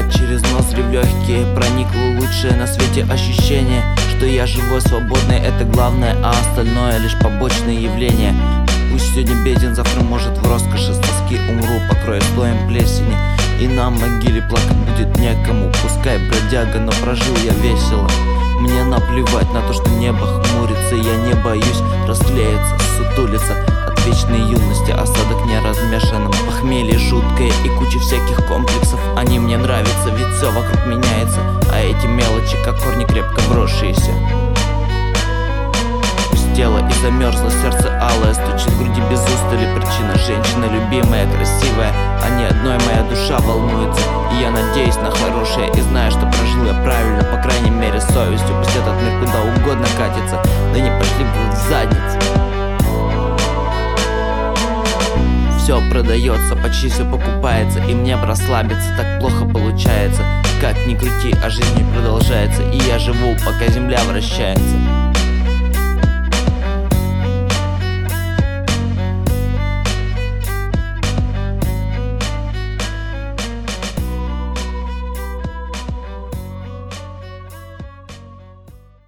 через ноздри в легкие проникло лучшее на свете ощущение, что я живой, свободный, это главное, а остальное лишь побочные явления. Пусть сегодня беден, завтра может в роскоши с тоски умру, покроя слоем плесени, и на могиле плакать будет некому. Пускай бродяга, но прожил я весело. Мне наплевать на то, что небо хмурится, я не боюсь расклеиться, сутулиться от вечной юности, осадок не размешанным, похмелье жуткое и куча всяких комплексов. Они мне нравятся, ведь все вокруг меняется, а эти мелочи, как корни крепко вросшиеся. Тело и замерзло, сердце алое, стучит в груди без устали. Причина: женщина любимая, красивая, а не одной моя душа волнуется. И я надеюсь на хорошее и знаю, что прожил я правильно, по крайней мере совестью. Пусть этот мир куда угодно катится, да не пошли бы в задницу. Все продается, почти все покупается, и мне бы расслабиться так плохо получается. Как ни крути, а жизнь не продолжается, и я живу, пока земля вращается.